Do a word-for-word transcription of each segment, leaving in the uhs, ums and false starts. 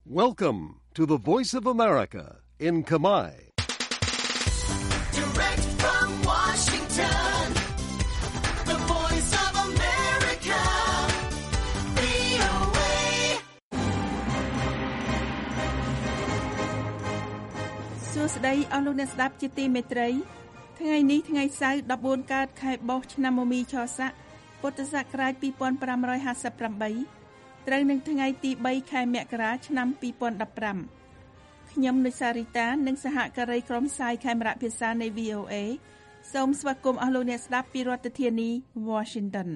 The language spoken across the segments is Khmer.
Welcome to the Voice of America in Khmer. Direct from Washington, the Voice of America, វី អូ เอសួស្តីអស់លោកអ្នកស្ដាប់ជាទីមេត្រីថ្ងៃនេះថ្ងៃសៅរ៍ដប់បួនកើតខែបោះឆ្នាំមមីឆស័កពុទ្ធសករាជពីរពាន់ប្រាំរយហាសិបប្រាំបីត្រូវនឹងថ្ងៃទីបីខែមករាឆ្នាំពីរពាន់ដប់ប្រាំខ្ញុំនុសារីតានិងសហការីក្រុមផ្សាយខេមរៈភាសានៃ វី អូ เอ សូមស្វាគមន៍អស់លោកអ្នកស្ដាប់ពីរដ្ឋធានី Washington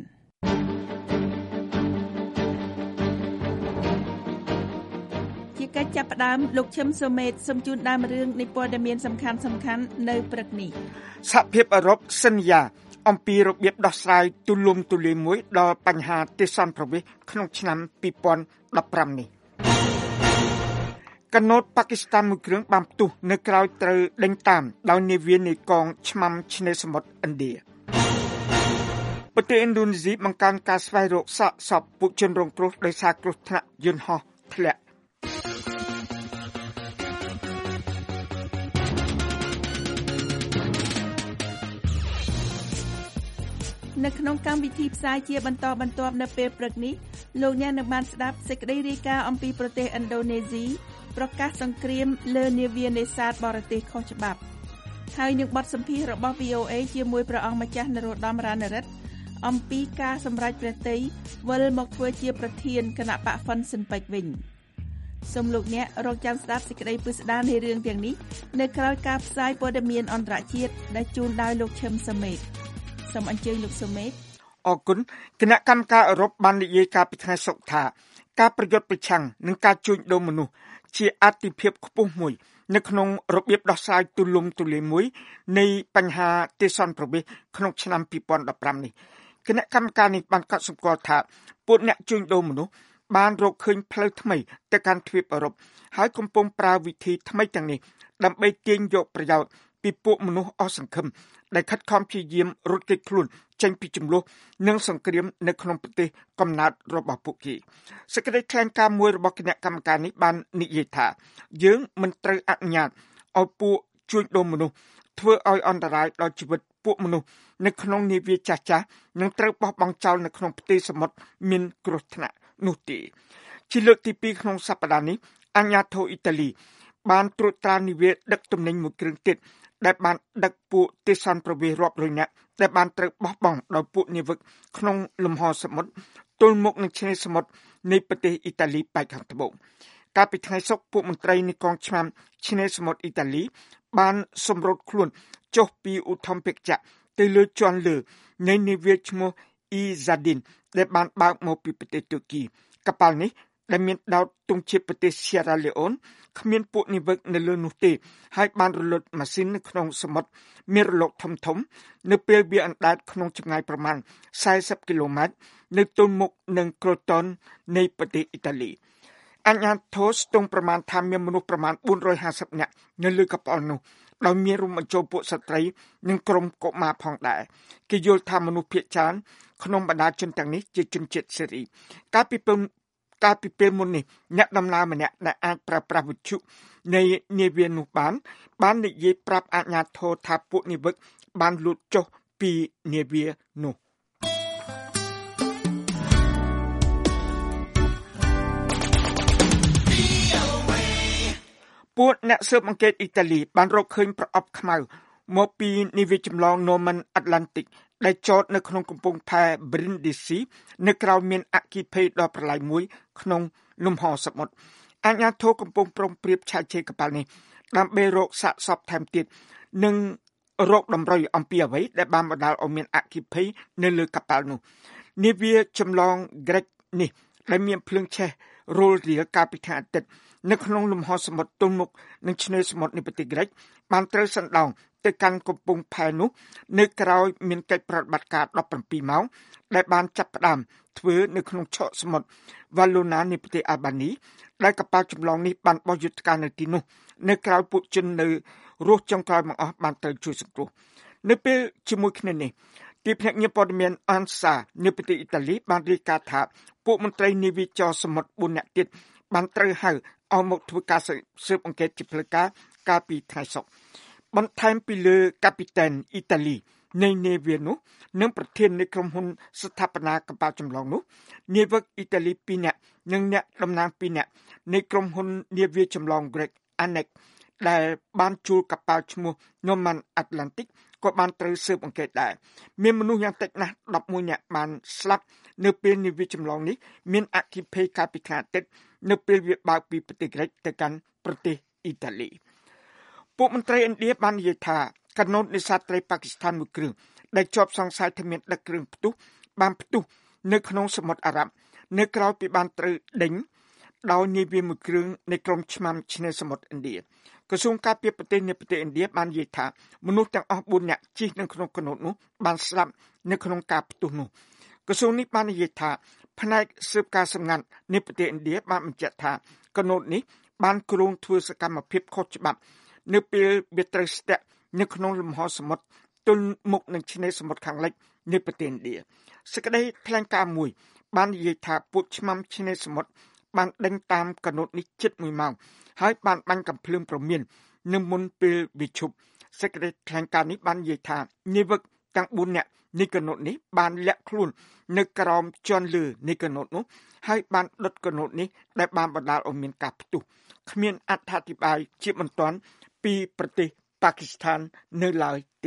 ជាកិច្ចចាប់ផ្ដើមលោកឈឹមសូមេតសូមជូនដើមរឿងនៃព័ត៌មានសំខាន់សំខាន់នៅព្រឹកនេះសហភាពអឺរ៉ុបសន្យាអំពីរបៀបដោះស្រាយទូលំទូលាយមួយដល់បញ្ហាទេសន្តប្រវេសក្នុងឆ្នាំពីរពាន់ដប់ប្រាំនេះកណូតប៉ាគីស្ថានមួយគ្រឿងបានផ្ទុះនៅក្រៅត្រូវដេញតាមដោយនាវានៃកងឆ្មាំឆ្នេរសមុទ្រឥណ្ឌាប្រទេសឥណ្ឌូនេស៊ីបង្កើនការស្វែងរកសាកសពពួកជនរងគ្រោះដោយសារគ្រោះថ្នាក់យន្តហោះធ្លាក់នៅក្នុងកម្មវិធីផ្សាយជាបន្តបន្ទាប់នៅពេលព្រឹកនេះលោកអ្នកនឹងបានស្ដាប់សេចក្តីរាយការណ៍អំពីប្រទេសឥណ្ឌូនេស៊ីប្រកាសសង្គ្រាមលើនាវានេសាទបរទេសខុសច្បាប់ហើយនឹងបទសម្ភាសន៍របស់ វី អូ เอ ជាមួយព្រះអង្គម្ចាស់នរោត្តម រណរដ្ឋអំពីការសម្រេចព្រះទ័យវិលមកធ្វើជាប្រធានគណៈបកហ្វុនស៊ិនប៉ិចវិញសូមលោកអ្នករងចាំស្ដាប់សេចក្តីពិស្ដារនៃរឿងទាំងនេះនៅក្រៅការផ្សាយព័ត៌មានអន្តរជាតិដែលជូនដោយលោកឈឹមសមេតសូមអញ្ជើញលោកសុមេតអរគុណគណៈកម្មការអឺរ៉ុបបាននិយាយការពីថ្ងៃសុក្រថាការប្រយុទ្ធប្រឆាំងនឹងការជួញដូរមនុស្សជាអតិភិបខ្ពស់មួយនៅក្នុងរបៀបដោះស្រាយទូលំទូលាយមួយនៃបញ្ហាទេសន្តប្រវេសក្នុងឆ្នាំពីរពាន់ដប់ប្រាំនេះគណៈកម្មការនេះបានកត់សម្គាល់ថាពួកអ្នកជួញដូរមនុស្សបានរកឃើញផ្លូវថ្មីទៅកាន់ទ្វីបអឺរ៉ុបហើយកំពុងប្រើវិធីថ្មីទាំងនេះដើម្បីទាញយកប្រយោជន៍ពីពួកមនុស្សអស់សង្ឃឹមដែលខិតខំព្យាយាមរត់គេចខ្លួនចេញពីជម្លោះនិងសង្គ្រាមនៅក្នុងប្រទេសកំណើតរបស់ពួកគេសេចក្តីថ្លែងការណ៍មួយរបស់គណៈកម្មការនេះបាននិយាយថាយើងមិនត្រូវអនុញ្ញាតឲ្យពួកជួញដូរមនុស្សធ្វើឲ្យអន្តរាយដល់ជីវិតពួកមនុស្សនៅក្នុងនាវាចាស់ៗនិងត្រូវបោះបង់ចោលនៅក្នុងផ្ទៃសមុទ្រមានគ្រោះថ្នាក់នោះទេជាលើកទីពីរក្នុងសប្តាហ៍នេះអាជ្ញាធរអ៊ីតាលីបានត្រួតត្រានាវាដឹកទំនិញមួយគ្រឿងទៀតដែលបានដឹកពួកទេសន្តប្រវេសរាប់រយនាក់ដែលបានត្រូវបោះបង់ដោយពួកនាវិកក្នុងលំហសមុទ្រទល់មុខនឹងឆ្នេរសមុទ្រនៃប្រទេសអ៊ីតាលីប៉ែកខាងត្បូងកាលពីថ្ងៃសុក្រពួកមន្ត្រីនៃកងឆ្មាំឆ្នេរសមុទ្រអ៊ីតាលីបានសម្រុតខ្លួនចុះពីឧទ្ធម្ភាគចក្រទៅលើជាន់លើនៃនាវាឈ្មោះ Izadin ដែលបានបើកមកពីប្រទេសទូគីកប៉ាល់នេះដែលមានដោតទង់ជាតិប្រទេស Sierra Leone គ្មានពួកនាវិកនៅលើនោះទេហើយបានរលត់ម៉ាស៊ីននៅក្នុងសមុទ្រមានរលកធំធំនៅពេលវាអណ្ដែតក្នុងចម្ងាយប្រមាណសែសិបគីឡូម៉ែត្រនៅទល់មុខនឹងក្រូតុននៃប្រទេសអ៊ីតាលីអាជ្ញាធរស្ទង់ប្រមាណថាមានមនុស្សប្រមាណបួនរយហាសិបនាក់នៅលើកប៉ាល់នោះដោយមានរួមបញ្ចូលពួកស្ត្រីនិងក្រុមកុមារផងដែរគេយល់ថាមនុស្សភាគច្រើនក្នុងបណ្ដាជនទាំងនេះជាជនជាតិសេរីកាលពីពេលកាលពីពេលមុននេះអ្នកដំណើរម្នាក់ដែលអាចប្រើប្រាស់វិទ្យុនៃនាវានោះបានបាននិយាយប្រាប់អាជ្ញាធរថាពួកនាវិកបានលូតចុះពីនាវានោះពួកអ្នកស៊ើបអង្កេតអ៊ីតាលីបានរកឃើញប្រអប់ខ្មៅមកពីនាវាចម្លង Norman Atlantic ដែលចតនៅក្នុងកំពង់ផែ Brindisi នៅក្រៅមានអគ្គិភ័យដ៏ប្រឡាយមួយក្នុងលំហសមុទ្រអាជ្ញាធរកំពុងប្រុងប្រៀបឆែកឆេរកប៉ាល់នេះដើម្បីរកសាកសពថែមទៀតនិងរកតម្រុយអំពីអ្វីដែលបានបណ្ដាលឲ្យមានអគ្គិភ័យនៅលើកប៉ាល់នោះនាវាចម្លង Greg នេះដែលមានភ្លើងឆេះរលរៀលកាលពីថ្ងៃអាទិត្យនៅក្នុងលំហសមុទ្រទល់មុខនឹងឆ្នេរសមុទ្រនៃប្រទេសក្រិចបានត្រូវសណ្ដោងទៅកាន់កំពង់ផែនោះនៅក្រៅមានកិច្ចប្រតិបត្តិការដប់ប្រាំពីរម៉ោងដែលបានចាប់ផ្ដើមធ្វើនៅក្នុងឆកសមុទ្រ Valona នៃប្រទេសអាល់បានីដែលកប៉ាល់ចម្លងនេះបានបោះយុទ្ធការនៅទីនោះនៅក្រៅពួកជននៅរស់ចុងក្រោយបង្អស់បានត្រូវជួយសង្គ្រោះនៅពេលជាមួយគ្នានេះទីភ្នាក់ងារព័ត៌មានអានសានៅប្រទេសអ៊ីតាលីបានរាយការណ៍ថាពួកមន្ត្រីនាវាចរសមុទ្របួននាក់ទៀតបានត្រូវហៅឲ្យមកធ្វើការស៊ើបអង្កេតជាផ្លូវការកាលពីថ្ងៃសុក្របន្ថែមពីលើកាពីតែនអ៊ីតាលីនៃនេវីនោះនិងប្រធាននៃក្រុមហ៊ុនស្ថាបនាកប៉ាល់ចម្លងនោះនាវិកអ៊ីតាលីពីរនាក់និងអ្នកតំណាងពីរនាក់នៃក្រុមហ៊ុននាវាចម្លង Greg Anek ដែលបានជួលកប៉ាល់ឈ្មោះ Norman Atlantic ក៏បានត្រូវស៊ើបអង្កេតដែរមានមនុស្សយ៉ាងតិចណាស់ដប់មួយនាក់បានស្លាប់នៅពេលនាវាចម្លងនេះមានអគ្គិភ័យកាលពីថ្ងៃអាទិត្យនៅពេលវាបើកពីប្រទេសក្រិចទៅកាន់ប្រទេសអ៊ីតាលីពួកមន្ត្រីឥណ្ឌាបាននិយាយថាកាណូតនេសាទត្រីប៉ាគីស្ថានមួយគ្រឿងដែលជាប់សង្ស័យថាមានដឹកគ្រឿងផ្ទុះបានផ្ទុះនៅក្នុងសមុទ្រអារ៉ាប់នៅក្រៅពីបានត្រូវដេញដោយនាវាមួយគ្រឿងនៃក្រុមឆ្មាំឆ្នេរសមុទ្រឥណ្ឌាក្រសួងការពារប្រទេសនៃប្រទេសឥណ្ឌាបាននិយាយថាមនុស្សទាំងអស់បួននាក់ជិះនៅក្នុងកាណូតនោះបានស្លាប់នៅក្នុងការផ្ទុះនោះក្រសួងនេះបាននិយាយថាផ្នែកស៊ើបការសម្ងាត់នៃប្រទេសឥណ្ឌាបានបញ្ជាក់ថាកាណូតនេះបានគ្រោងធ្វើសកម្មភាពខុសច្បាប់នៅពេលវាត្រូវស្ទាក់នៅក្នុងលំហសមុទ្រទល់មុខនឹងឆ្នេរសមុទ្រខាងលិចនៃប្រទេសឥណ្ឌាសេចក្តីថ្លែងការណ៍មួយបាននិយាយថាពួកឆ្មាំឆ្នេរសមុទ្របានដេញតាមកាណូតនេះជិតមួយម៉ោងហើយបានបាញ់កាំភ្លើងព្រមាននៅមុនពេលវាឈប់សេចក្តីថ្លែងការណ៍នេះបាននិយាយថានាវិកទាំងបួននាក់នៃកាណូតនេះបានលាក់ខ្លួននៅក្រោមជាន់លើនៃកាណូតនោះហើយបានដុតកាណូតនេះដែលបានបណ្ដាលឲ្យមានការផ្ទុះគ្មានអត្ថាធិប្បាយជាបន្ទាន់ពីប្រទេសប៉ាគីស្ថាននៅឡើយទេ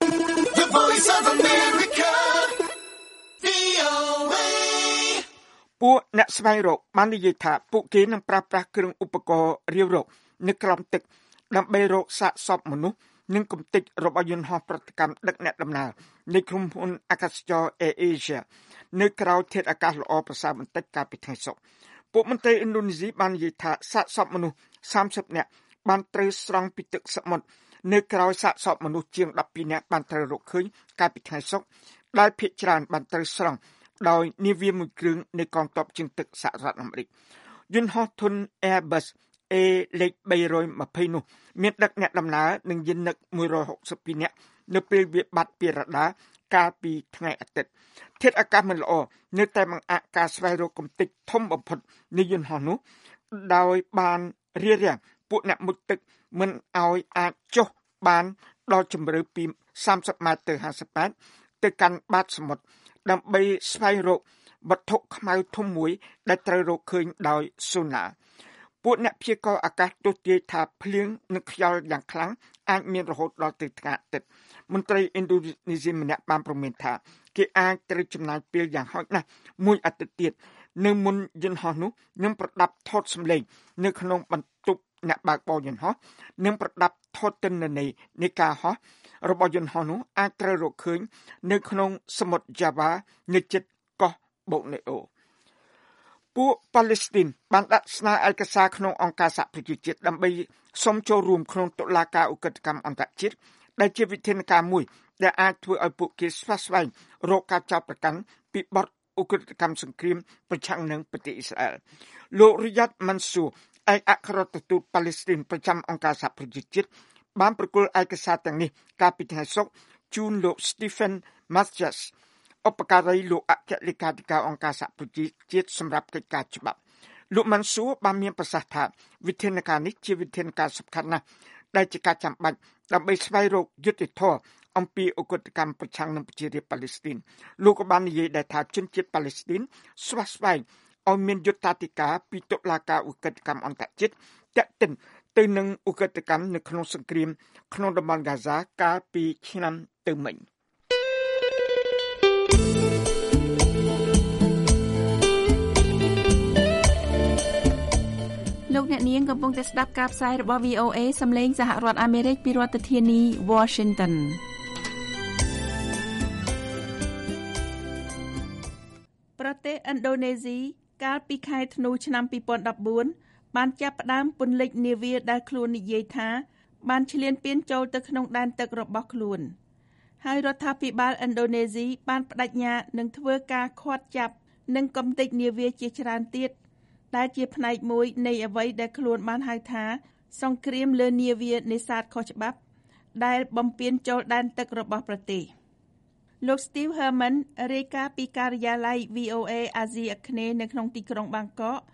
The Voice of America វី អូ เอពួកអ្នកស្វែងរកបាននិយាយថាពួកគេនឹងប្រើប្រាស់គ្រឿងឧបករណ៍រាវរកនៅក្រោមទឹកដើម្បីរកសាកសពមនុស្សនិងគំនិតរបស់យន្តហោះប្រតិកម្មដឹកអ្នកដំណើរនៃក្រុមហ៊ុនអាកាសចរ Air Asia នៅក្រៅធាតុអាកាសល្អប្រសើរបន្តិចកាលពីថ្ងៃសុក្រពួកមន្ត្រីឥណ្ឌូនេស៊ីបាននិយាយថាសាកសពមនុស្សសាមសិបនាក់បានត្រូវស្រង់ពីទឹកសមុទ្រនៅក្រៅសាកសពមនុស្សជាងដប់ពីរនាក់បានត្រូវរកឃើញកាលពីថ្ងៃសុក្រដែលភាគច្រើនបានត្រូវស្រង់ដោយនាវាមួយគ្រឿងនៃកងទ័ពជើងទឹកសហរដ្ឋអាមេរិកយន្តហោះធុន Airbus A លេខបីរយម្ភៃនោះមានដឹកអ្នកដំណើរនិងយានិកមួយរយហុកសិបពីរនាក់នៅពេលវាបាត់ពីរ៉ាដាកាលពីថ្ងៃអាទិត្យធាតុអាកាសមិនល្អនៅតែបង្អាក់ការស្វែងរកគំនិតធំបំផុតនៃយន្តហោះនោះដោយបានរារាំងពួកអ្នកមុជទឹកមិនឲ្យអាចចុះបានដល់ជម្រៅពីសាមសិបម៉ែត្រទៅហាសិបម៉ែត្រទៅកាន់បាតសមុទ្រដើម្បីស្វែងរកវត្ថុខ្មៅធំមួយដែលត្រូវរកឃើញដោយសូណាពួកអ្នកព្យាករណ៍អាកាសទស្សន៍ទាយថាភ្លៀងនិងខ្យល់យ៉ាងខ្លាំងអាចមានរហូតដល់ទៅថ្ងៃអាទិត្យមន្ត្រីឥណ្ឌូនេស៊ីម្នាក់បានប្រមានថាគេអាចត្រូវចំណាយពេលយ៉ាងហោចណាស់មួយអាទិត្យទៀតនៅមុនយន្តហោះនោះនឹងប្រដាប់ថតសម្លេងនៅក្នុងបន្ទប់អ្នកបើកបរយន្តហោះនិងប្រដាប់ថតទិន្នន័យនៃការហោះរបស់យន្តហោះនោះអាចត្រូវរកឃើញនៅក្នុងសមុទ្រ Java នៅជិតកោះ Borneo ពួកប៉ាឡេស្ទីនបានដាក់ស្នើឯកសារក្នុងអង្គការសហប្រជាជាតិដើម្បីសុំចូលរួមក្នុងតុលាការឧក្រិដ្ឋកម្មអន្តរជាតិដែលជាវិធានការមួយដែលអាចធ្វើឲ្យពួកគេស្វាស្វែងរកការចោទប្រកាន់ពីបទឧក្រិដ្ឋកម្មសង្គ្រាមប្រឆាំងនឹងប្រទេសអ៊ីស្រាអែលលោក Riyad Mansour ឯកអគ្គរដ្ឋទូតប៉ាឡេស្ទីនប្រចាំអង្គការសហប្រជាជាតិបានប្រគល់ឯកសារទាំងនេះកាលពីថ្ងៃសុក្រជូនលោក Stephen Mathias ឧបការីលោកអគ្គលេខាធិការអង្គការសហប្រជាជាតិសម្រាប់កិច្ចការច្បាប់លោក Mansour បានមានប្រសាសន៍ថាវិធានការនេះជាវិធានការសំខាន់ណាស់ដែលជាការចាំបាច់ដើម្បីស្វែងរកយុត្តិធម៌អំពីឧក្រិដ្ឋកម្មប្រឆាំងនឹងប្រជារាស្ត្រប៉ាឡេស្ទីនលោកក៏បាននិយាយដែរថាជនជាតិប៉ាឡេស្ទីនស្វាស្វែងឲ្យមានយុត្តាធិការពីតុលាការឧក្រិដ្ឋកម្មអន្តរជាតិទាក់ទិនទៅនឹងឧក្រិដ្ឋកម្មនៅក្នុងសង្គ្រាមក្នុងតំបន់ហ្គាហ្សាកាលពីឆ្នាំទៅមិញលោកអ្នកនាងកំពុងតែស្ដាប់ការផ្សាយរបស់ វី អូ เอ សំឡេងសហរដ្ឋអាមេរិកពីរដ្ឋធានី Washington ប្រទេសឥណ្ឌូនេស៊ីកាលពីខែធ្នូឆ្នាំពីរពាន់ដប់បួនបានចាប់ផ្ដើមពន្លិចនាវាដែលខ្លួននិយាយថាបានឈ្លានពានចូលទៅក្នុងដែនទឹករបស់ខ្លួនហើយរដ្ឋាភិបាលឥណ្ឌូនេស៊ីបានបដិញ្ញានឹងធ្វើការឃាត់ចាប់និងកំទេចនាវាជាច្រើនទៀតដែលជាផ្នែកមួយនៃអ្វីដែលខ្លួនបានហៅថាសង្គ្រាមលើនាវានេសាទខុសច្បាប់ដែលបំពានចូលដែនទឹករបស់ប្រទេសលោក Steve Herman រាយការណ៍ពីការិយាល័យ វី អូ เอ អាស៊ីអាគ្នេយ៍នៅក្នុងទីក្រុងបាងកក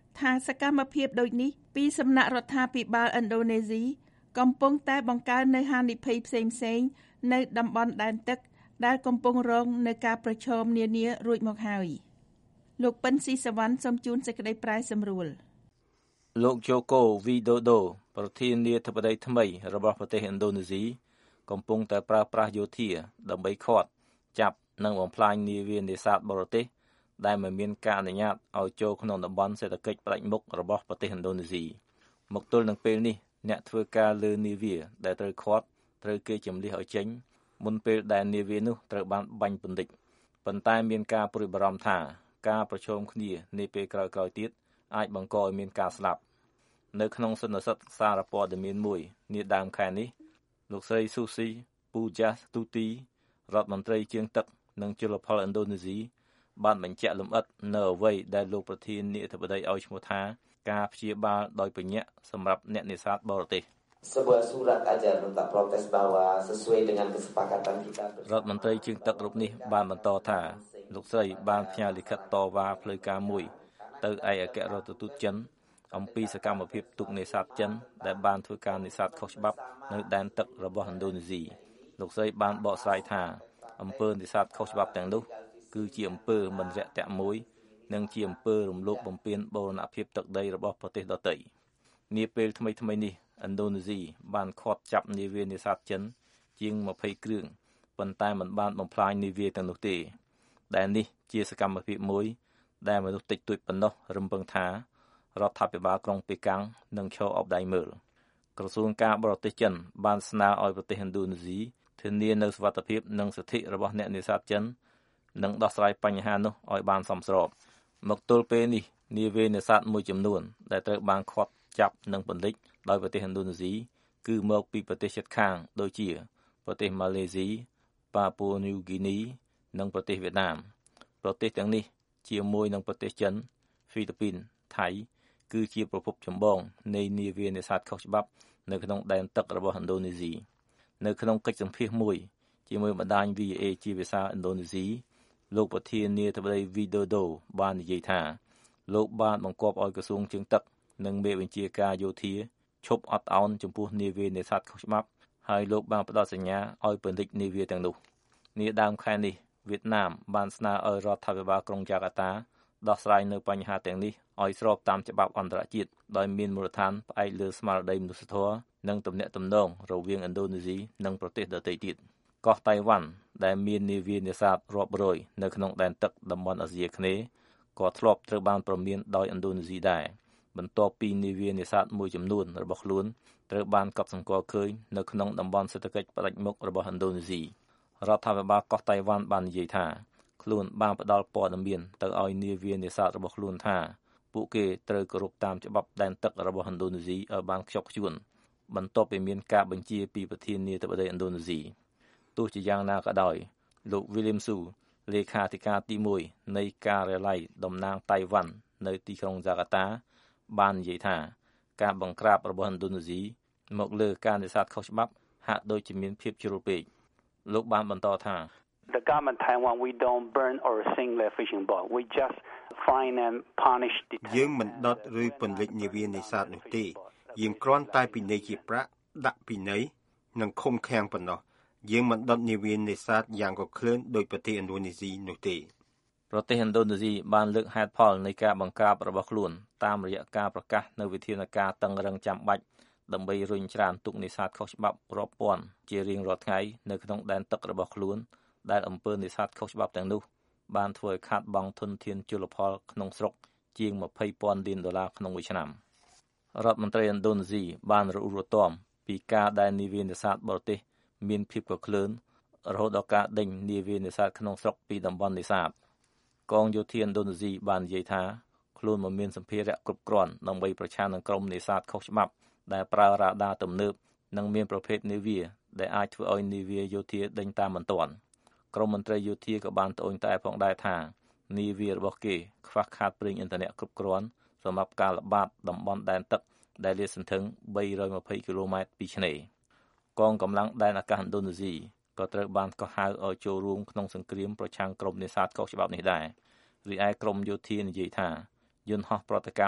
ថាសកម្មភាពដូចនេះពីសំណាក់រដ្ឋាភិបាលឥណ្ឌូនេស៊ីកំពុងតែបង្កើននូវហានិភ័យផ្សេងៗនៅតំបន់ដែនទឹកដែលកំពុងរងនឹងការប្រឈមនានារួចមកហើយលោកប៉ិនស៊ីសវណ្ណសូមជូនសេចក្តីប្រាយសម្រួលលោកជូកូវីដូដូប្រធានាធិបតីថ្មីរបស់ប្រទេសឥណ្ឌូនេស៊ីកំពុងតែប្រើប្រាស់យោធាដើម្បីឃាត់ចាប់និងបំផ្លាញនាវានេសាទបរទេសដែលមិនមានការអនុញ្ញាតឲ្យចូលក្នុងតំបន់សេដ្ឋកិច្ចផ្ដាច់មុខរបស់ប្រទេសឥណ្ឌូនេស៊ីមកទល់នឹងពេលនេះអ្នកធ្វើការលើនាវាដែលត្រូវឃាត់ត្រូវគេជម្លៀសឲ្យចេញមុនពេលដែលនាវានោះត្រូវបានបាញ់ពន្លិចប៉ុន្តែមានការព្រួយបារម្ភថាការប្រឈមគ្នានាពេលក្រោយៗទៀតអាចបង្កឲ្យមានការស្លាប់នៅក្នុងសន្និសីទសារព័ត៌មានមួយនាដើមខែនេះលោកស្រីស៊ូស៊ីពូយ៉ាស់ទូទីរដ្ឋមន្ត្រីជើងទឹកនិងជលផលឥណ្ឌូនេស៊ីបានបញ្ជាក់លម្អិតនៅអ្វីដែលលោកប្រធានាធិបតីឲ្យឈ្មោះថាការព្យាបាលដោយបញ្ញាសម្រាប់អ្នកនេសាទបរទេស sebuah surat aja nota protes bahwa sesuai dengan kesepakatan kita រដ្ឋមន្ត្រីជើងទឹករូបនេះបានបន្តថាលោកស្រីបានផ្ញើលិខិតតវ៉ាផ្លូវការមួយទៅឯអគ្គរដ្ឋទូតចិនអំពីសកម្មភាពទូកនេសាទចិនដែលបានធ្វើការនេសាទខុសច្បាប់នៅដែនទឹករបស់ឥណ្ឌូនេស៊ីលោកស្រីបានបកស្រាយថាអំពើនេសាទខុសច្បាប់ទាំងនោះគឺជាអំពើមិនរាក់ទាក់មួយនិងជាអំពើរំលោភបំពានបូរណភាពទឹកដីរបស់ប្រទេសដទៃនាពេលថ្មីៗនេះឥណ្ឌូនេស៊ីបានឃាត់ចាប់នាវានេសាទចិនជាងยี่สิบគ្រឿងប៉ុន្តែមិនបានបំផ្លាញនាវាទាំងនោះទេដែលនេះជាសកម្មភាពមួយដែលមនុស្សតិចតួចប៉ុណ្ណោះរំពឹងថារដ្ឋាភិបាលក្រុងប៉េកាំងនឹងឈរអបដៃមើលក្រសួងការបរទេសចិនបានស្នើឲ្យប្រទេសឥណ្ឌូនេស៊ីធានានូវសុវត្ថិភាពនិងសិទ្ធិរបស់អ្នកនេសាទចិននិងដោះស្រាយបញ្ហានោះឲ្យបានសមស្របមកទល់ពេលនេះនាវានេសាទមួយចំនួនដែលត្រូវបានឃាត់ចាប់និងពន្លិចដោយប្រទេសឥណ្ឌូនេស៊ីគឺមកពីប្រទេសជិតខាងដូចជាប្រទេសម៉ាឡេស៊ីប៉ាពូញូហ្គីនីនិងប្រទេសវៀតណាមប្រទេសទាំងនេះជាមួយនឹងប្រទេសចិនហ្វីលីពីនថៃគឺជាប្រភពចម្បងនៃនាវានេសាទខុសច្បាប់នៅក្នុងដែនទឹករបស់ឥណ្ឌូនេស៊ីនៅក្នុងកិច្ចសម្ភាសន៍មួយជាមួយបណ្ដាញ វី เอ ជាភាសាឥណ្ឌូនេស៊ីលោកប្រធានាធិបតីវីដូដូបាននិយាយថាលោកបានបង្គាប់ឲ្យក្រសួងជើងទឹកនិងមេបញ្ជាការយោធាឈប់អត់ឱនចំពោះនាវានេសាទខុសច្បាប់ហើយលោកបានផ្ដល់សញ្ញាឲ្យពន្លិចនាវាទាំងនោះនាដើមខែនេះវៀតណាមបានស្នើឲ្យរដ្ឋាភិបាលក្រុងយ៉ាកាតាដោះស្រាយនៅបញ្ហាទាំងនេះឲ្យស្របតាមច្បាប់អន្តរជាតិដោយមានមូលដ្ឋានផ្អែកលើស្មារតីមនុស្សធម៌និងទំនាក់ទំនងរវាងឥណ្ឌូនេស៊ីនិងប្រទេសដទៃទៀតកោះតៃវ៉ាន់ដែលមាននាវានេសាទរាប់រយនៅក្នុងដែនទឹកតំបន់អាស៊ីអាគ្នេយ៍ក៏ធ្លាប់ត្រូវបានប្រមានដោយឥណ្ឌូនេស៊ីដែរបន្ទាប់ពីនាវានេសាទមួយចំនួនរបស់ខ្លួនត្រូវបានកត់សម្គាល់ឃើញនៅក្នុងតំបន់សេដ្ឋកិច្ចផ្ដាច់មុខរបស់ឥណ្ឌូនេស៊ីរដ្ឋាភិបាលកោះតៃវ៉ាន់បាននិយាយថាខ្លួនបានផ្ដល់ព័ត៌មានទៅឲ្យនាវានេសាទរបស់ខ្លួនថាពួកគេត្រូវគោរពតាមច្បាប់ដែនទឹករបស់ឥណ្ឌូនេស៊ីឲ្យបានខ្ជាប់ខ្ជួនបន្ទាប់ពីមានការបញ្ជាពីប្រធានាធិបតីឥណ្ឌូនេស៊ីទោះជាយ៉ាងណាក៏ដោយលោក William Su លេខាធិការទីមួយនៃការិយាល័យតំណាងតៃវ៉ាន់នៅទីក្រុងហ្សាកាតាបាននិយាយថាការបង្ក្រាបរបស់ឥណ្ឌូនេស៊ីមកលើការនេសាទខុសច្បាប់ហាក់ដូចជាមានភាពជ្រុលពេកលោកបានបន្តថា The government Taiwan we don't burn or sink their fishing boat we just fine and punish the យើងមិនដុតឬពន្លិចនាវានេសាទនោះទេយើងគ្រាន់តែពិន័យជាប្រាក់ដាក់ពិន័យនិងឃុំឃាំងប៉ុណ្ណោះយើងមិនដុតនាវានេសាទយ៉ាងកក្លឿនដោយប្រទេសឥណ្ឌូនេស៊ីនោះទេប្រទេសឥណ្ឌូនេស៊ីបានលើកហេតុផលនៃការបង្ក្រាបរបស់ខ្លួនតាមរយៈការប្រកាសនូវវិធានការតឹងរ៉ឹងចាំបាច់ដើម្បីរុញច្រានទូកនេសាទខុសច្បាប់រាប់ពាន់ជារៀងរាល់ថ្ងៃនៅក្នុងដែនទឹករបស់ខ្លួនដែលអំពើនេសាទខុសច្បាប់ទាំងនោះបានធ្វើឲ្យខាតបង់ធនធានជលផលក្នុងស្រុកជាងยี่สิบពាន់លានដុល្លារក្នុងមួយឆ្នាំរដ្ឋមន្ត្រីឥណ្ឌូនេស៊ីបានរអ៊ូរទាំពីការដែលនាវានេសាទបរទេសមានភាពកក្លឿនរហូតដល់ការដេញនាវានេសាទក្នុងស្រុកពីតំបន់នេសាទកងយោធាឥណ្ឌូនេស៊ីបាននិយាយថាខ្លួនមិនមានសម្ភារៈគ្រប់គ្រាន់ដើម្បីប្រឆាំងនឹងក្រុមនេសាទខុសច្បាប់ដែលប្រើរ៉ាដាទំនើបនិងមានប្រភេទនាវាដែលអាចធ្វើឲ្យនាវាយោធាដេញតាមមិនទាន់ក្រមមន្ត្រីយោធាក៏បានត្អូញត្អែផងដែរថានាវារបស់គេខ្វះខាតប្រេងឥន្ធនៈគ្រប់គ្រាន់សម្រាប់ការល្បាតតំបន់ដែនទឹកដែលលាតសន្ធឹងបីរយยี่สิบគីឡូម៉ែត្រពីឆ្នេរកងកម្លាំងដែនអាកាសឥណ្ឌូនេស៊ីក៏ត្រូវបានកោះហៅឲ្យចូលរួមក្នុងសង្គ្រាមប្រឆាំងក្រុមនេសាទខុសច្បាប់នេះដែររីឯក្រមយោធានិយាយថាយន្តហោះប្រតិកម្ម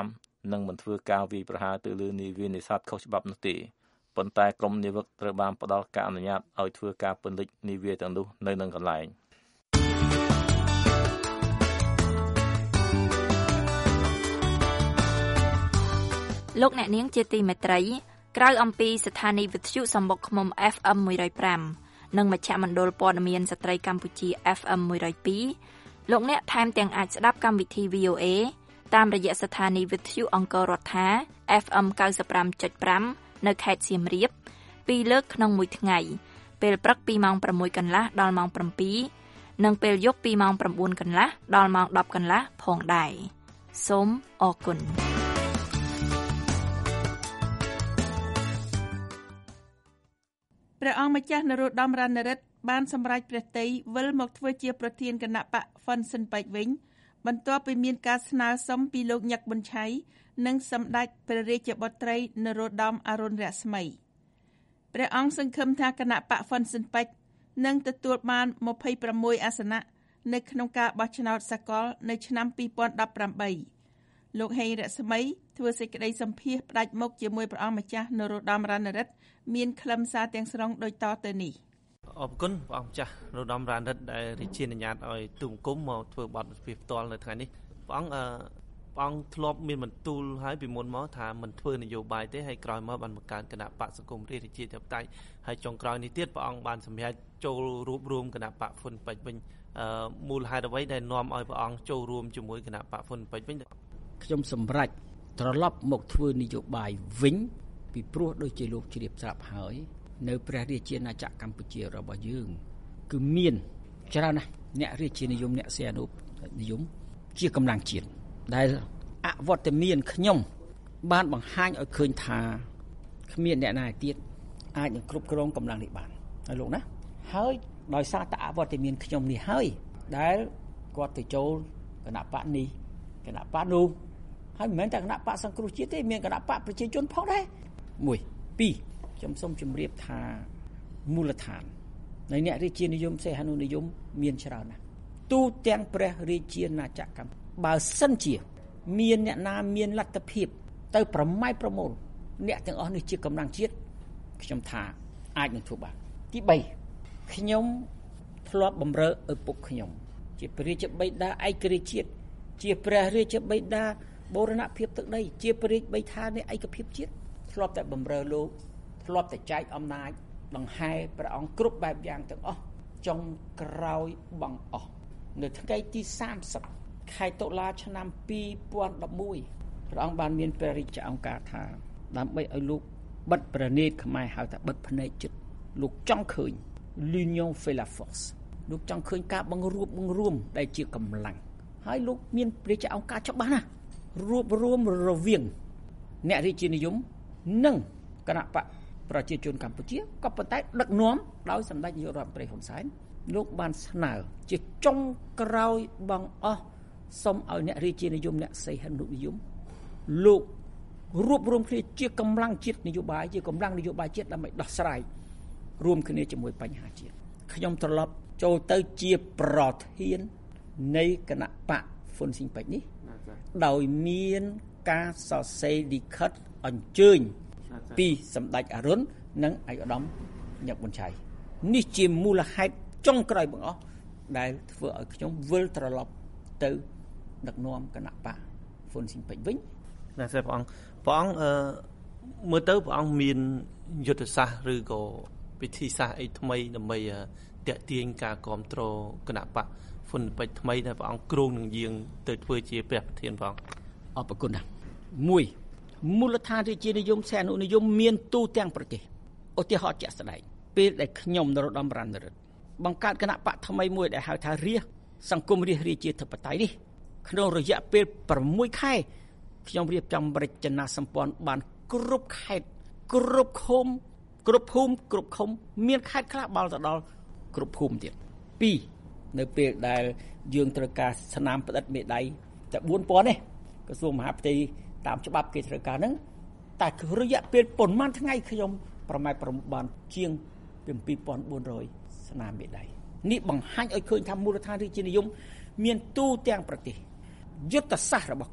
និងមិនធ្វើការវាយប្រហារទៅលើនាវានេសាទខុសច្បាប់នោះទេប៉ុន្តែក្រុមនាវិកត្រូវបានផ្ដល់ការអនុញ្ញាតឲ្យធ្វើការពន្លិចនាវាទាំងនោះនៅនឹងកន្លែងលោកអ្នកនាងជាទីមេត្រីក្រៅអំពីស្ថានីយ៍វិទ្យុសំបុកឃ្មុំ เอฟ เอ็ม one oh five និងមជ្ឈមណ្ឌលព័ត៌មានស្ត្រីកម្ពុជា เอฟ เอ็ม one oh two លោកអ្នកថែមទាំងអាចស្ដាប់កម្មវិធី វី អូ เอ តាមរយៈស្ថានីយ៍វិទ្យុអង្គររដ្ឋា เอฟ เอ็ม ninety-five point five នៅខេត្តសៀមរាបពីរលើកក្នុងមួយថ្ងៃពេលព្រឹកពីម៉ោងsixកន្លះដល់ម៉ោងsevenនិងពេលយប់ពីម៉ោងnineកន្លះដល់ម៉ោងtenកន្លះផងដែរសូមអរគុណព្រះអង្គម្ចាស់នរោត្តម រណរដ្ឋបានសម្រេចព្រះទ័យវិលមកធ្វើជាប្រធានគណៈបកហ្វុនស៊ិនប៉ិចវិញបន្ទាប់ពីមានការស្នើសុំពីលោកញឹកប៊ុនឆៃនិងសម្ដេចព្រះរាជបុត្រីនរោត្តម អរុណរស្មីព្រះអង្គសង្ឃឹមថាគណៈបកហ្វុនស៊ិនប៉ិចនឹងទទួលបានtwenty-sixអាសនៈនៅក្នុងការបោះឆ្នោតសកលនៅឆ្នាំtwenty eighteenលោកហេងរស្មីធ្វើសេចក្តីសម្ភាសផ្ដាច់មុខជាមួយព្រះអង្គម្ចាស់នរោត្តម រណរដ្ឋមានខ្លឹមសារទាំងស្រុងដូចតទៅនេះអរគុណព្រះអង្គម្ចាស់នរោត្តម រណរដ្ឋដែលរាជានុញ្ញាតឲ្យទូមគុំមកធ្វើបទសម្ភាសផ្ទាល់នៅថ្ងៃនេះព្រះអង្គអឺព្រះអង្គធ្លាប់មានបន្ទូលឲ្យពីមុនមកថាមិនធ្វើនយោបាយទេហើយក្រោយមកបានបង្កើតគណៈបកសង្គមរាស្ត្ររាជាធិបតេយ្យហើយចុងក្រោយនេះទៀតព្រះអង្គបានសម្រេចចូលរួបរวมគណៈបកហ្វុនពេជ្រវិញអឺមូលហេតុអ្វីដែលនាំឲ្យព្រះអង្គចូលរួមជាមួយគណៈបកហ្វុនពេជ្រវិញខ្ញុំសម្រេចត្រឡប់មកធ្វើនយោបាយវិញពីព្រោះដូចជាលោកជ្រាបស្រាប់ហើយនៅព្រះរាជាណាចក្រកម្ពុជារបស់យើងគឺមានច្រើនណាស់អ្នករាជានិយមអ្នកសែនុនិយមជាកម្លាំងជាតិដែលអវត្តមានខ្ញុំបានបង្ហាញឲ្យឃើញថាគ្មានអ្នកណាទៀតអាចនឹងគ្រប់គ្រងកម្លាំងនេះបានហើយលោកណាហើយដោយសារតែអវត្តមានខ្ញុំនេះហើយដែលគាត់ទៅចូលគណៈបកនេះគណៈបកនោះហើយមិនមែនតែគណៈបកសង្គ្រោះជាតិទេមានគណៈបកប្រជាជនផងដែរមួយពីរខ្ញុំសូមជម្រាបថាមូលដ្ឋាននៃអ្នករាជានិយមសេហនុនិយមមានច្រើនណាស់ទូទាំងព្រះរាជាណាចក្រកម្ពុជាបើសិនជាមានអ្នកណាមានលទ្ធភាពទៅប្រម៉ែប្រមូលអ្នកទាំងអស់នេះជាកម្លាំងជាតិខ្ញុំថាអាចនឹងធ្វើបានទី3ខ្ញុំធ្លាប់បម្រើឪពុកខ្ញុំជាព្រះរាជបិតាឯករាជ្យជាតិជាព្រះរាជបិតាបូរណភាពទឹកដីជាព្រះរាជបិតានៃឯកភាពជាតិធ្លាប់តែបម្រើលោកធ្លាប់តែចែកអំណាចដង្ហែព្រះអង្គគ្រប់បែបយ៉ាងទាំងអស់ចុងក្រោយបង្អស់នៅថ្ងៃទីthirtyខែតុលាឆ្នាំtwo thousand elevenព្រះអង្គបានមានព្រះរាជអង្គការថាដើម្បីឲ្យលោកបិទប្រណេតខ្មែរហៅថាបិទភ្នែកចិត្តលោកចង់ឃើញ l'union fait la force លោកចង់ឃើញការបង្រួបបង្រួមដែលជាកម្លាំងហើយលោកមានព្រះរាជអង្គការច្បាស់ណាស់រួបរวมរវាងអ្នករាជានិយមនិងគណៈបកប្រជាជនកម្ពុជាក៏ប៉ុន្តែដឹកនាំដោយសម្ដេចនាយករដ្ឋមន្ត្រីហ៊ុនសែនលោកបានស្នើជាចុងក្រោយបង្អស់សូមឲ្យអ្នករាជានិយមអ្នកសីហនុនិយមលោករួបរวมគ្នាជាកម្លាំងជាតិនយោបាយជាកម្លាំងនយោបាយជាតិដើម្បីដោះស្រាយរួមគ្នាជាមួយបញ្ហាជាតិខ្ញុំត្រឡប់ចូលទៅជាប្រធាននៃគណៈបកហ្វុនស៊ីងពេជ្រនេះដោយមានការសរសេរលិខិតអញ្ជើញពីសម្ដេចអរុណនិងឯកឧត្តមញឹកប៊ុនឆៃនេះជាមូលហេតុចុងក្រោយបង្អស់ដែលធ្វើឲ្យខ្ញុំវិលត្រឡប់ទៅដឹកនាំគណៈបកហ្វុនស៊ីងពេជ្រវិញណាស់ព្រះអង្គព្រះអង្គអឺមើលទៅព្រះអង្គមានយុទ្ធសាស្ត្រឬក៏វិធីសាស្ត្រអីថ្មីដើម្បីតាក់ទាញការគ្រប់គ្រងគណៈបកហ្វុនពេជ្រថ្មីដែលព្រះអង្គគ្រោងនឹងយាងទៅធ្វើជាព្រះប្រធានព្រះអង្គអរគុណណាស់មួយមូលដ្ឋានរាជានិយមសែនុនិយមមានទូទាំងប្រទេសឧទាហរណ៍ជាក់ស្ដែងពេលដែលខ្ញុំនរោត្តម រណរដ្ឋបង្កើតគណៈបកថ្មីមួយដែលហៅថារាស្ត្រសង្គមរាស្ត្ររាជាធិបតេយ្យនេះក្នុងរយៈពេលsixខែខ្ញុំរៀបចំរចនាសម្ព័ន្ធបានគ្រប់ខេត្តគ្រប់ឃុំគ្រប់ភូមិគ្រប់ឃុំមានខេត្តខ្លះបាល់ទៅដល់គ្រប់ភូមិទៀតពីរនៅពេលដែលយើងត្រូវការស្នាមផ្ដិតមេដៃតែfour thousandនេះក្រសួងមហាផ្ទៃតាមច្បាប់គេត្រូវការហ្នឹងតែរយៈពេលប៉ុន្មានថ្ងៃខ្ញុំប្រម៉ែប្រមបានជាងtwo thousand four hundredស្នាមមេដៃនេះបង្ហាញឲ្យឃើញថាមូលដ្ឋានរាជានិយមមានទូទាំងប្រទេសយុទ្ធសាស្ត្ររបស់ខ្ញុំ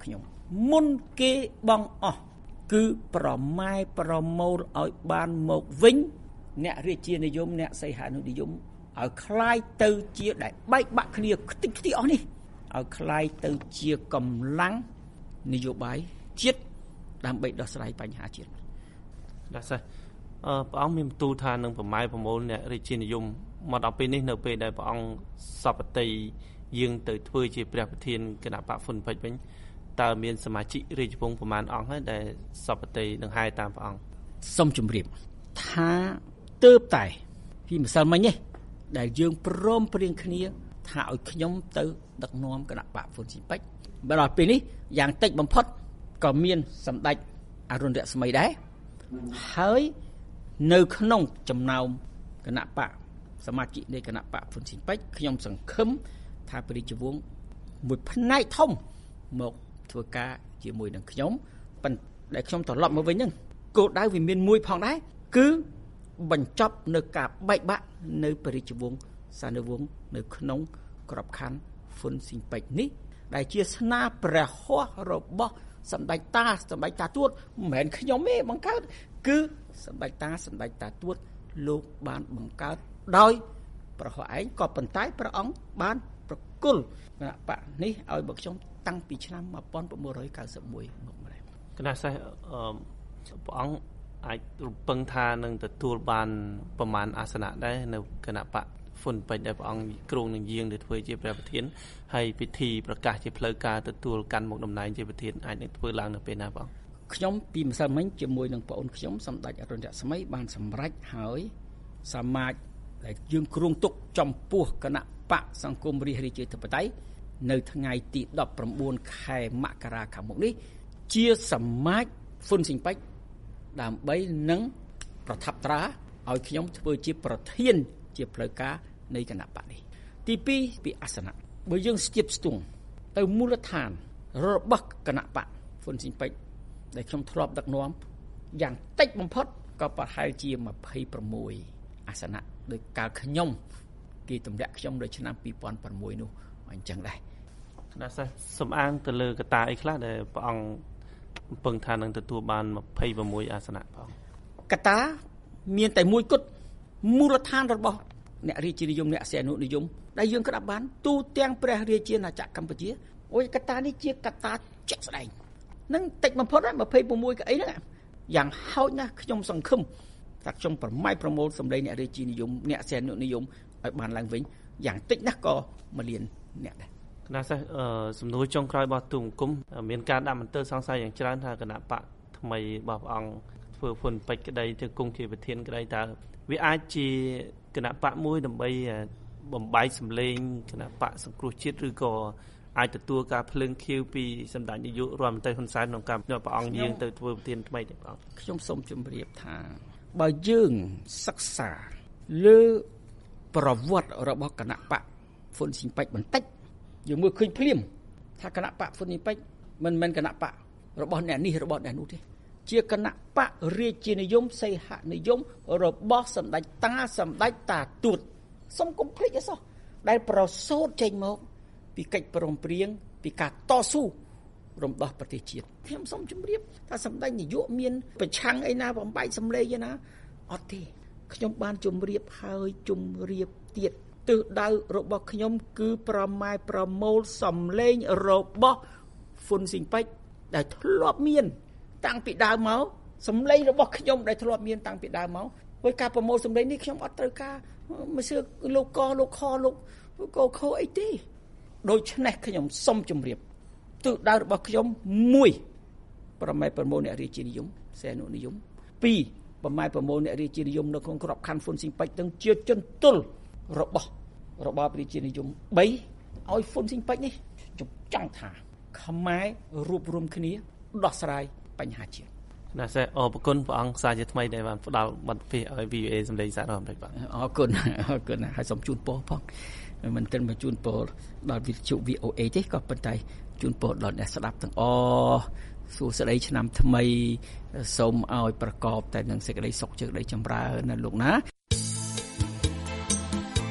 មុនគេបងអស់គឺប្រម៉ែប្រមូលឲ្យបានមកវិញអ្នករាជានិយមអ្នកសីហនុនិយមឲ្យคล้ายទៅជាដែលបែកបាក់គ្នាខ្ទេចខ្ទីអស់នេះឲ្យคล้ายទៅជាកម្លាំងនយោបាយជាតិដើម្បីដោះស្រាយបញ្ហាជាតិបាទសោះអឺព្រះអង្គមានបន្ទូលថានឹងប្រម៉ែប្រមូលអ្នករាជានិយមមកដល់ពេលនេះនៅពេលដែលព្រះអង្គសពតិយាងទៅធ្វើជាព្រះប្រធានគណៈបកហ៊ុនពេជ្រវិញតើមានសមាជិករាជវង្សប្រមាណអង្គហើយដែលសពតិនឹងហៅតាមព្រះអង្គសូមជម្រាបថាទើបតែពីម្សិលមិញនេះដែលយើងព្រមព្រៀងគ្នាថាឲ្យខ្ញុំទៅដឹកនាំគណៈបកហ៊ុនស៊ីពេជ្របើដល់ពេលនេះយ៉ាងតិចបំផុតក៏មានសម្ដេចអរុណរស្មីដែរហើយនៅក្នុងចំណោមគណៈបកសមាជិកនៃគណៈបកហ៊ុនស៊ីពេជ្រខ្ញុំសង្ឃឹមថាព្រះរាជវង្សមួយផ្នែកធំមកធ្វើការជាមួយនឹងខ្ញុំប៉ុន្តែខ្ញុំត្រឡប់មកវិញហ្នឹងគោលដៅវាមានមួយផងដែរគឺបញ្ចប់នៅការបែកបាក់នៅព្រះរាជវង្សសានុវង្សនៅក្នុងក្របខ័ណ្ឌហ៊ុនស៊ីពេជ្រនេះដែលជាស្នាព្រះហស្ថរបស់សម្ដេចតាសម្ដេចតាទួតមិនមែនខ្ញុំទេបង្កើតគឺសម្ដេចតាសម្ដេចតាទួតលោកបានបង្កើតដោយព្រះហស្ថឯងក៏ប៉ុន្តែព្រះអង្គបានប្រគល់គណៈបកនេះឲ្យមកខ្ញុំតាំងពីឆ្នាំmột nghìn chín trăm chín mươi mốtមកម្ល៉េះគណៈសេះអឺព្រះអង្គអាចរំពឹងថានឹងទទួលបានប្រមាណអាសនៈដែរនៅគណៈបកហ៊ុនពេជ្រដែលព្រះអង្គគ្រងនឹងយាងទៅធ្វើជាព្រះប្រធានហើយពិធីប្រកាសជាផ្លូវការទទួលកាន់មុខតំណែងជាប្រធានអាចនឹងធ្វើឡើងនៅពេលណាបងខ្ញុំពីម្សិលមិញជាមួយនឹងបងអូនខ្ញុំសម្ដេចអរុណរស្មីបានសម្រេចហើយសមាជដែលយើងគ្រងទុកចំពោះគណៈបកសង្គមរាស្ត្ររាជាធិបតេយ្យនៅថ្ងៃទីដប់ប្រាំបួនខែមករាខាងមុខនេះជាសមាជហ៊ុនស៊ីពេជ្រដើម្បីនឹងប្រថាប់ត្រាឲ្យខ្ញុំធ្វើជាប្រធានជាផ្លូវការនៃគណៈបកនេះទីពីរពីអាសនៈបើយើងស្ទាបស្ទង់ទៅមូលដ្ឋានរបស់គណៈបកហ៊ុនស៊ីពេជ្រដែលខ្ញុំធ្លាប់ដឹកនាំយ៉ាងតិចបំផុតក៏ប្រហែលជាยี่สิบหกអាសនៈដោយកាលខ្ញុំគេទម្លាក់ខ្ញុំនៅឆ្នាំtwo thousand sixនោះអញ្ចឹងដែរគណៈសាស្ត្រសំអាងទៅលើកត្តាអីខ្លះដែលព្រះអង្គពឹងថានឹងទទួលបានยี่สิบหกអាសនៈផងកត្តាមានតែមួយគត់មូលដ្ឋានរបស់អ្នករាជានិយមអ្នកសែននិយមដែលយើងក្តាប់បានទូទាំងព្រះរាជាណាចក្រកម្ពុជាអូយកត្តានេះជាកត្តាជាក់ស្ដែងនឹងតិចបំផុតยี่สิบหกកៅអីហ្នឹងយ៉ាងហោចណាស់ខ្ញុំសង្ឃឹមថាខ្ញុំប្រម៉ែប្រមូលសម្លេងអ្នករាជានិយមអ្នកសែននិយមឲ្យបានឡើងវិញយ៉ាងតិចណាស់ក៏មួយលានអ្នកដែរគណៈសាស្ត្រសំណួរចុងក្រោយរបស់ទូមង្គមមានការដាក់មន្ទិលសង្ស័យយ៉ាងច្រើនថាគណៈបកថ្មីរបស់ព្រះអង្គធ្វើហ៊ុនពេជ្រក្តីទៅគង់ជាប្រធានក្តីតើវាអាចជាគណៈបកមួយដើម្បីបំបែកសម្លេងគណៈបកសង្គ្រោះជាតិឬក៏អាចទទួលការភ្លើងខៀវពីសម្ដេចនាយករដ្ឋមន្ត្រីហ៊ុនសែនក្នុងការព្រះអង្គយាងទៅធ្វើប្រធានថ្មីទេបងខ្ញុំសូមជម្រាបថាបើយើងសិក្សាលើប្រវត្តិរបស់គណៈបកហ៊ុនស៊ីពេជ្របន្តិចយើងមើលឃើញភ្លាមថាគណៈបកហ៊ុនស៊ីពេជ្រមិនមែនគណៈបករបស់អ្នកនេះរបស់អ្នកនោះទេជាគណៈបករាជានិយមសីហនិយមរបស់សម្ដេចតាសម្ដេចតាទួតសុំកុំភ្លេចអីសោះដែលប្រសូតចេញមកពីកិច្ចព្រមព្រៀងពីការតស៊ូរំដោះប្រទេសជាតិខ្ញុំសូមជម្រាបថាសម្ដេចនាយកមានប្រឆាំងអីណាបំបែកសម្លេងឯណាអត់ទេខ្ញុំបានជម្រាបហើយជម្រាបទៀតទិសដៅរបស់ខ្ញុំគឺប្រម៉ែប្រមូលសម្លេងរបស់ហ៊ុនស៊ីពេជ្រដែលធ្លាប់មានតាំងពីដើមមកសម្លេងរបស់ខ្ញុំដែលធ្លាប់មានតាំងពីដើមមកហើយការប្រមូលសម្លេងនេះខ្ញុំអត់ត្រូវការមិនសឿលោកកលោកខលោកកោខអីទេដូច្នេះខ្ញុំសូមជម្រាបទិសដៅរបស់ខ្ញុំមួយប្រម៉ែប្រមូលអ្នករាជានិយមសែននិយមពីរប្រម៉ែប្រមូលអ្នករាជានិយមនៅក្នុងក្របខ័ណ្ឌហ៊ុនស៊ីពេជ្រទាំងជាជនទល់របស់របបរាជានិយមបីឲ្យហ៊ុនស៊ីពេជ្រនេះខ្ញុំចង់ថាខ្មែររួបរวมគ្នាដោះស្រាយបញ្ហាជាតិណាស់អរគុណព្រះអង្គសាជាថ្មីដែលបានផ្ដល់បទពិសឲ្យ វី អូ អេ សម្លេងសាររដ្ឋអាមេរិកបាទអរគុណអរគុណហើយសូមជូនពរផងមិនត្រឹមតែជូនពរដល់វិទ្យុ វី អូ អេ ទេក៏ប៉ុន្តែជូនពរដល់អ្នកស្ដាប់ទាំងអស់សួស្តីឆ្នាំថ្មីសូមឲ្យប្រកបតែនឹងសេចក្តីសុខជោគជ័យចម្រើនណាលោកណា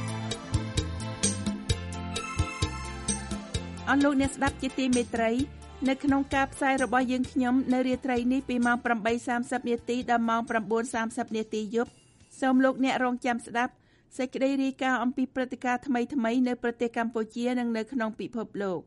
អស់លោកអ្នកស្ដាប់ជាទីមេត្រីនៅក្នុងការផ្សាយរបស់យើងខ្ញុំនៅរាត្រីនេះពីម៉ោង ប្រាំបីសាមសិប នាទីដល់ម៉ោង ប្រាំបួនសាមសិប នាទីយប់សូមលោកអ្នករងចាំស្ដាប់សេចក្តីរាយការណ៍អំពីព្រឹត្តិការណ៍ថ្មីៗនៅប្រទេសកម្ពុជានិងនៅក្នុងពិភពលោក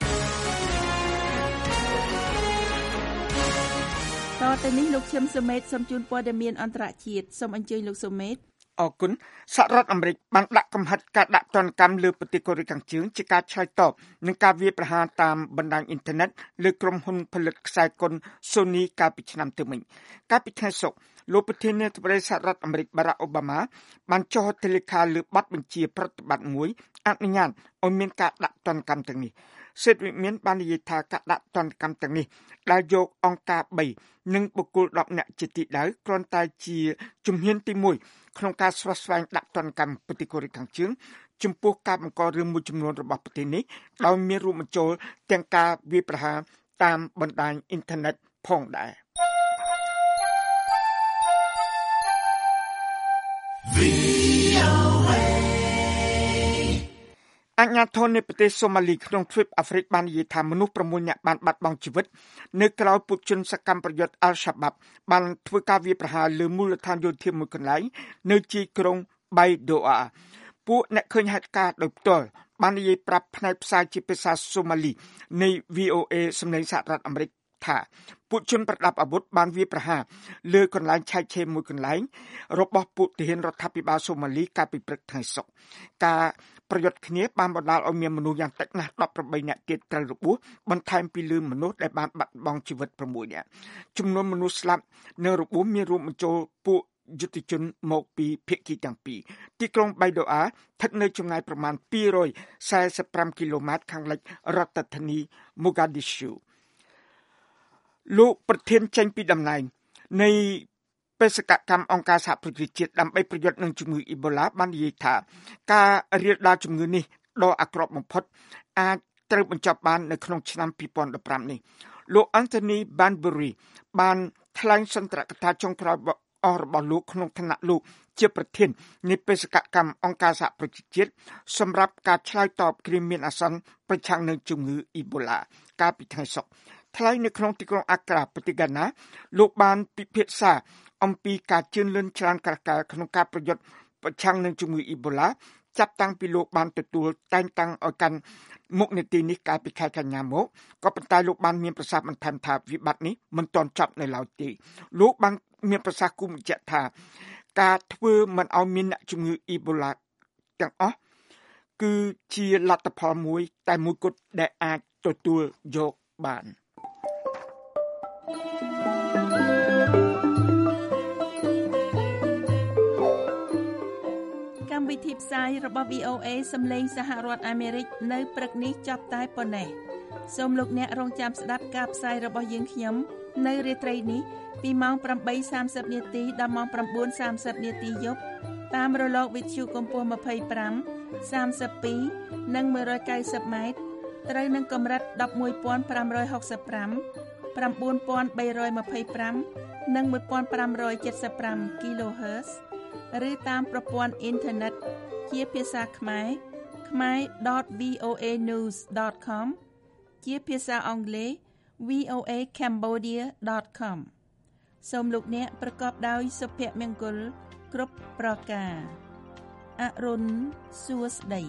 តទៅនេះលោកឈឹមសុមេតសូមជូនព័ត៌មានអន្តរជាតិសូមអញ្ជើញលោកសុមេតអរគុណសហរដ្ឋអាមេរិកបានដាក់កំហិតការដាក់ទណ្ឌកម្មលើប្រទេសកូរ៉េខាងជើងជាការឆ្លើយតបនឹងការវាយប្រហារតាមបណ្ដាញអ៊ីនធឺណិតលើក្រុមហ៊ុនផលិតខ្សែកុន Sony កាលពីឆ្នាំទៅមិញកាលពីថ្ងៃសុក្រលោកប្រធានាធិបតីសហរដ្ឋអាមេរិក Barack Obama បានចុះហត្ថលេខាលើបទបញ្ជាប្រតិបត្តិមួយអនុញ្ញាតឲ្យមានការដាក់ទណ្ឌកម្មទាំងនេះសេតវិមានបាននិយាយថាការដាក់ទណ្ឌកម្មទាំងនេះដែលយកអង្គការបីនិងបុគ្គលដប់នាក់ជាទីដៅគ្រាន់តែជាជំហានទីមួយក្នុងការស្វែងស្វែងដាក់ទណ្ឌកម្មប្រទេសកូរ៉េខាងជើងចំពោះការបង្ករឿងមួយចំនួនរបស់ប្រទេសនេះដោយមានរួមបញ្ចូលទាំងការវាយប្រហារតាមបណ្ដាញអ៊ីនធឺណិតផងដែរអាជ្ញាធរនៃប្រទេសសូម៉ាលីក្នុងទ្វីបអាហ្វ្រិកបាននិយាយថាមនុស្ស 6 នាក់បានបាត់បង់ជីវិតនៅក្រៅពួកជនសកម្មប្រយុទ្ធ Al-Shabaab បានធ្វើការវាយប្រហារលើមូលដ្ឋានយោធាមួយកន្លែងនៅទីក្រុង Baidoa ពួកអ្នកឃើញហេតុការណ៍ដោយផ្ទាល់បាននិយាយប្រាប់ផ្នែកផ្សាយជាភាសាសូម៉ាលីនៃ វី អូ អេ សំឡេងសហរដ្ឋអាមេរិកថាពួកជនប្រដាប់អាវុធបានវាយប្រហារលើកន្លែងឆែកឆេរមួយកន្លែងរបស់ពួកទាហានរដ្ឋាភិបាលសូម៉ាលីកាលពីព្រឹកថ្ងៃសុក្រការប្រយុទ្ធគ្នាបានបណ្ដាលឲ្យមានមនុស្សយ៉ាងតិចណាស់ដប់ប្រាំបីនាក់ទៀតត្រូវរបួសបន្ថែមពីលើមនុស្សដែលបានបាត់បង់ជីវិត 6 នាក់ចំនួនមនុស្សស្លាប់និងរបួសមានរួមបញ្ចូលពួកយុទ្ធជនមកពីភាគីទាំងពីរទីក្រុង Baidoa ស្ថិតនៅចម្ងាយប្រមាណពីររយសែសិបប្រាំគីឡូម៉ែត្រខាងលិចរដ្ឋធានី Mogadishuលោកប្រធានចេញពីតំណែងនៃបេសកកម្មអង្គការសហប្រជាជាតិដើម្បីប្រយុទ្ធនឹងជំងឺអ៊ីបូឡាបាននិយាយថាការរាលដាលជំងឺនេះដ៏អាក្រក់បំផុតអាចត្រូវបញ្ចប់បាននៅក្នុងឆ្នាំពីរពាន់ដប់ប្រាំនេះលោក Anthony Banbury បានថ្លែងសន្ទរកថាចុងក្រោយអស់របស់លោកក្នុងឋានៈលោកជាប្រធាននៃបេសកកម្មអង្គការសហប្រជាជាតិសម្រាប់ការឆ្លើយតបគ្រាមានអាសន្នប្រឆាំងនឹងជំងឺអ៊ីបូឡាកាលពីថ្ងៃសុក្រថ្លែងនៅក្នុងទីក្រុងអាក្រាប្រទេសហ្គាណាលោកបានពិភាក្សាអំពីការជឿនលឿនច្រើនក្រកាលក្នុងការប្រយុទ្ធប្រឆាំងនឹងជំងឺអ៊ីបូឡាចាប់តាំងពីលោកបានទទួលតែងតាំងឲ្យកាន់មុខនីតិនេះកាលពីខែកញ្ញាមកក៏ប៉ុន្តែលោកបានមានប្រសាសន៍បន្ថែមថាវិបត្តិនេះមិនទាន់ចប់នៅឡើយទេលោកបានមានប្រសាសន៍គូបញ្ជាក់ថាការធ្វើមិនឲ្យមានអ្នកជំងឺអ៊ីបូឡាទាំងអស់គឺជាលទ្ធផលមួយតែមួយគត់ដែលអាចទទួលយកបានកម្មវិធីផ្សាយរបស់ វី អូ អេ សំឡេងសហរដ្ឋអាមេរិកនៅព្រឹកនេះចប់តែប៉ុណ្ណេះសូមលោកអ្នករងចាំស្ដាប់ការផ្សាយរបស់យើងខ្ញុំនៅរាត្រីនេះពីម៉ោង ប្រាំបីសាមសិប នាទីដល់ម៉ោង ប្រាំបួនសាមសិប នាទីយប់តាមរលកវិទ្យុកម្ពស់ ម្ភៃប្រាំ សាមសិបពីរ និង មួយរយកៅសិប ម៉ែត្រត្រូវនឹងកម្រិត ដប់មួយពាន់ប្រាំរយហុកសិបប្រាំ ប្រាំបួនពាន់បីរយម្ភៃប្រាំ និង មួយពាន់ប្រាំរយเจ็ดสิบห้า kilohertz ឬតាមប្រព័ន្ធអ៊ីនធឺណិតជាភាសាខ្មែរ ខ្មែរ ដត វី អូ អេ ញូស ដត com ជាភាសាអង់គ្លេស វី អូ អេ ខេមបូឌា ដត com សូមលោកអ្នកប្រកបដោយសុភមង្គលគ្រប់ប្រការអរុនសួស្តី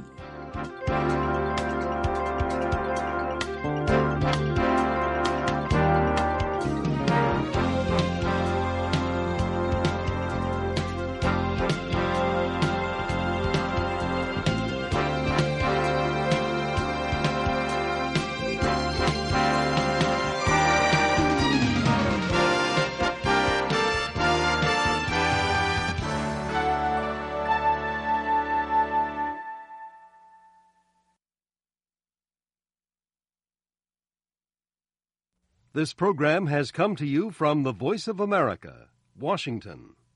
This program has come to you from the Voice of America, Washington.